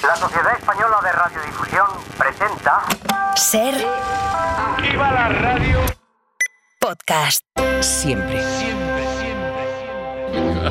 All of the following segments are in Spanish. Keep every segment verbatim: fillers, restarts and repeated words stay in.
La Sociedad Española de Radiodifusión presenta... Ser... ¡Viva la radio! Podcast. Siempre. Siempre, siempre,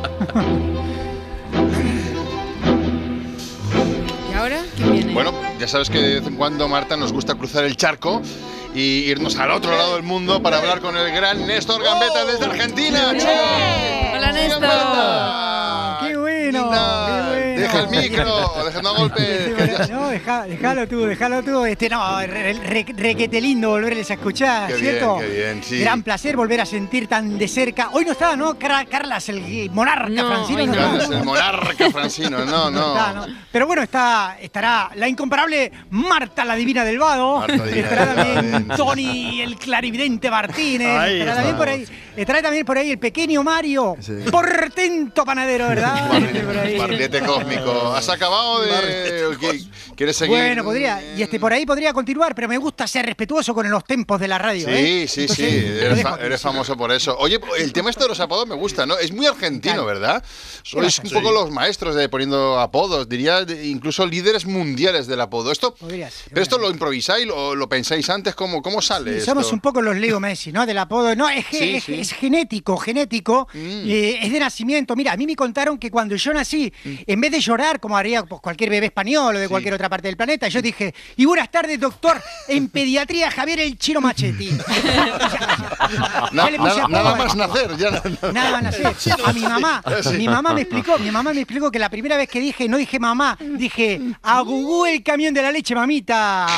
¿Y ahora quién viene? Bueno, ya sabes que de vez en cuando, Marta, nos gusta cruzar el charco y irnos al otro lado del mundo para hablar con el gran Néstor Gambetta desde Argentina. Hola, Néstor. Gambetta. ¡Qué bueno! Linda. ¡Qué bueno! Deja el micro, dejando golpes. No, deja, déjalo tú, déjalo tú. Este, no, re, re, requete lindo volverles a escuchar, Qué ¿cierto? bien, qué bien, sí. Gran placer volver a sentir tan de cerca. Hoy no está, ¿no? Car Carlas, el monarca No, Francino. hoy No, no. está. Carlos, el monarca Francino, no, no. Está, ¿no? Pero bueno, está, estará la incomparable Marta, la divina del Vado. Marta Divina Estará del también Vado. Tony, el clarividente Martínez. Ahí estará también por ahí. Estará también por ahí el pequeño Mario. Portento panadero, ¿verdad? Por ahí. Barrilete cósmico. ¿Has acabado de...? ¿Qué- ¿Quieres seguir? Bueno, podría, y este por ahí podría continuar, pero me gusta ser respetuoso con los tempos de la radio. Sí, ¿eh? sí, Entonces, sí, lo eres, dejo fa- aquí. eres famoso por eso. Oye, el tema este de los apodos me gusta, ¿no? Es muy argentino, Claro. ¿verdad? Sois un Sí. poco los maestros de poniendo apodos, diría de- incluso líderes mundiales del apodo. Esto, Podría ser, pero esto bueno. lo improvisáis, lo, lo pensáis antes, ¿cómo, cómo sale Sí, esto? somos un poco los Leo Messi, ¿no? Del apodo. No, es, ge- Sí, es, sí. es genético, genético. Mm. eh, es de nacimiento. Mira, a mí me contaron que cuando yo nací, en vez de llorar, como haría pues, cualquier bebé español o de Sí. cualquier otra parte del planeta, yo dije, y buenas tardes, doctor, en pediatría Javier el Chino Machetti. Na- Ya le puse nada, apodo nada a más esto. nacer, ya nada. Nada van a hacer. A mi mamá, mi mamá me explicó, mi mamá me explicó que la primera vez que dije, no dije mamá, dije, a Gugú el camión de la leche, mamita.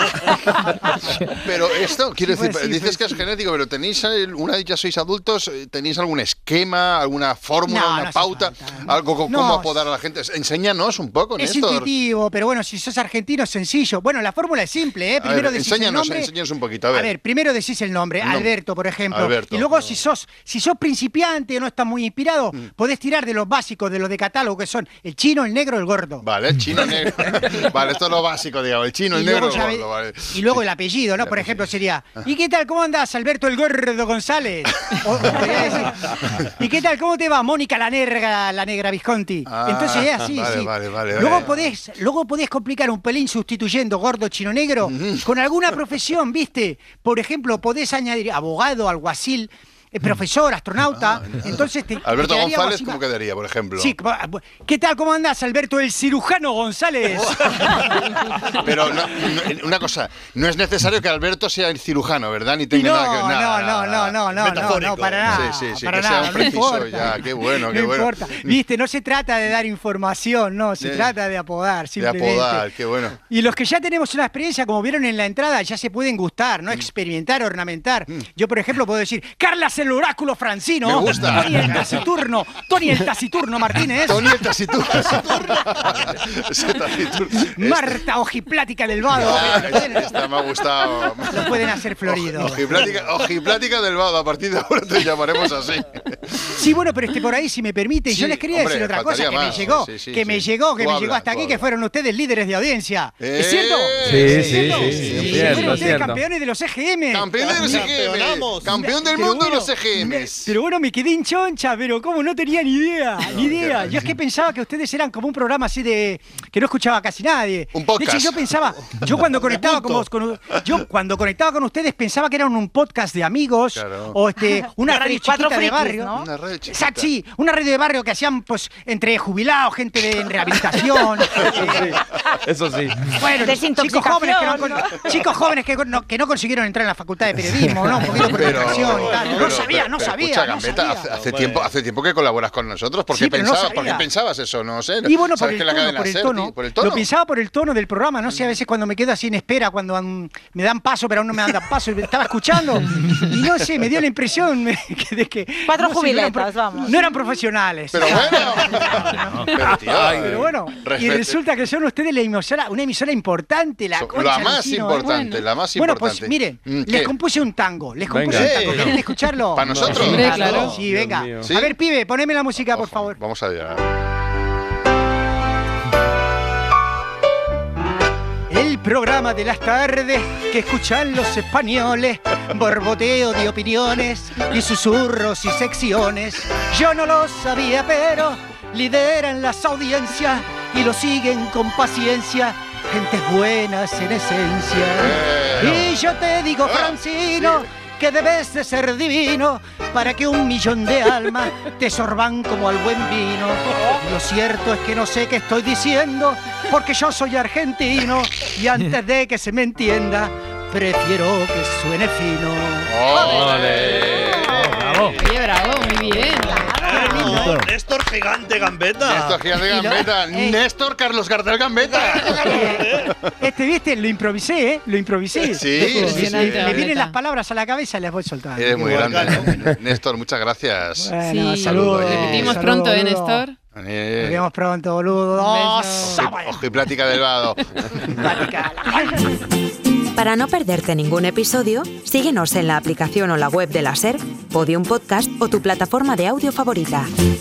Pero esto, quiero Sí, decir, pues sí, dices pues que es sí. genético, pero tenéis, eh, una vez ya sois adultos, eh, ¿tenéis algún esquema, alguna fórmula, No, una no hace pauta? falta, no. Algo con No, cómo apodar a la gente. Enséñanos un poco, Es Néstor. intuitivo, pero bueno, si sos argentino es sencillo. Bueno, la fórmula es simple, ¿eh? A Primero ver, decís el enséñanos, nombre. enséñanos un poquito, a ver. primero decís el nombre, El nombre. Alberto, por ejemplo. Alberto. Y luego, No. si sos si sos principiante o no estás muy inspirado, Mm. podés tirar de los básicos, de los de catálogo, que son el chino, el negro, el gordo. Vale, el chino negro. Vale, esto es lo básico, digamos. El chino, el Y negro, luego, el ya gordo, ve- vale. y luego el apellido, ¿no? El Por apellido. ejemplo, sería ¿y qué tal? ¿Cómo andás, Alberto el Gordo González? O- o podría decir, ¿y qué tal? ¿Cómo te va, Mónica la negra, la negra Visconti? Ah, Entonces es así, vale, sí. vale, vale, luego, vale. podés, luego podés complicar un pelín sustituyendo gordo, chino, negro con alguna profesión, ¿viste? Por ejemplo, podés añadir abogado, alguacil, eh, profesor, astronauta. Entonces te, te Alberto quedaría algo González, así ¿cómo más- quedaría, por ejemplo? Sí, ¿qué tal? ¿Cómo andás, Alberto el cirujano González? Pero no- no- una cosa, no es necesario que Alberto sea el cirujano, ¿verdad? Ni Y tenga no, nada que no, nada, no, nada, no, no, no, no, metafórico. no, para nada. Sí, sí, sí, para que sea nada, un no preciso, importa. ya, qué bueno, qué no bueno. importa. Viste, no se trata de dar información, no, se De- trata de apodar, De simplemente. apodar, qué bueno. Y los que ya tenemos una experiencia, como vieron en la entrada, ya se pueden gustar, ¿no? Experimentar, ornamentar. Yo, por ejemplo, puedo decir, Carlas el oráculo Francino. Me gusta. Tony el taciturno. Tony el taciturno Martínez. Tony el taciturno. Ese taciturno. Marta ojiplática del Vado. Ah, Lo pueden- esta me ha gustado. Lo pueden hacer florido. Ojiplática, ojiplática del Vado, a partir de ahora te llamaremos así. Sí, bueno, pero este por ahí, si me permite, Sí, yo les quería hombre, decir otra cosa que faltaría me más. llegó, Sí, sí, que sí. me llegó, que Tú me habla, llegó hasta tú aquí, que habla. fueron ustedes líderes de audiencia. Eh, ¿Es cierto? sí, ¿Es sí, cierto? sí, Sí, sí, fueron cierto, ustedes cierto. campeones de los E G M. Campeón de los E G M. Campeón del Pero mundo de bueno, los E G Ms. Pero bueno, me quedé en choncha, pero como no tenía ni idea, ni idea. Yo es que pensaba que ustedes eran como un programa así de que no escuchaba casi nadie. Un podcast. De hecho, yo pensaba, yo cuando conectaba con, vos- con- yo cuando conectaba con ustedes pensaba que eran un podcast de amigos Claro. o este una De radio cuatro chiquita de frikis, barrio. ¿no? Una red chiquita. Exacto, sí, una radio de barrio que hacían pues entre jubilados, gente de, en rehabilitación. eh, Eso sí. bueno, chicos Desintoxicación, jóvenes, que no, ¿no? con- chicos jóvenes que, no, que no consiguieron entrar en la facultad de periodismo, ¿no? Un poquito por Pero, educación y tal. No pero- sabía, pero- no pero sabía. Escucha, no Gambetta, sabía. hace, hace tiempo, hace tiempo que colaboras con nosotros. ¿Por qué, Sí, pero no pensabas, ¿por sabía. qué pensabas eso? No sé. Y bueno, por ¿Sabes el, que la tono, cadena por el SER, tono, por el tono? Lo pensaba por el tono del programa, no sé, a veces cuando me quedo así en espera, cuando um, me dan paso, pero aún no me dan paso, estaba escuchando y no sé, me dio la impresión que- de que... Cuatro no sé, no eran jubiletas, vamos. No eran profesionales. Pero bueno. Pero, tío, Pero bueno, y respete- resulta que son ustedes la emisora, una emisora importante, la So- concha la más Lucino, ¿eh? importante, Bueno. la más Bueno, importante. pues miren, Mm, les ¿qué? compuse un tango, les compuse Venga. un tango. Eh. ¿Quieren escucharlo? ¿Para nosotros? Hombre, claro. Sí, Dios venga. mío. ¿Sí? A ver, pibe, poneme la música, por favor. Vamos allá. El programa de las tardes que escuchan los españoles, borboteo de opiniones y susurros y secciones. Yo no lo sabía, pero lideran las audiencias y lo siguen con paciencia, gentes buenas en esencia. Eh, Y yo te digo, Ah, Francino, sí. que debes de ser divino para que un millón de almas te sorban como al buen vino. Lo cierto es que no sé qué estoy diciendo, porque yo soy argentino y antes de que se me entienda, prefiero que suene fino. ¡Ole! Bravo. Oye, bravo, muy bien. Néstor, Néstor Gigante Gambetta. Néstor Gigante Gambetta. Eh. Néstor Carlos Gardel Gambetta. Este, viste, lo improvisé, ¿eh? Lo improvisé. Sí, Me- sí, me- sí. Me, me Gambetta. vienen las palabras a la cabeza y las voy soltando. Eres muy Igual, grande. Néstor, muchas gracias. Bueno, Sí. saludos. Saludos. Repetimos saludos, pronto, ¿eh, boludo. Néstor? Eh, Nos vemos pronto, boludo. Un beso. ¡Oh, Ojo y plática del vado. Plática. Para no perderte ningún episodio, síguenos en la aplicación o la web de la SER, Podium Podcast o tu plataforma de audio favorita.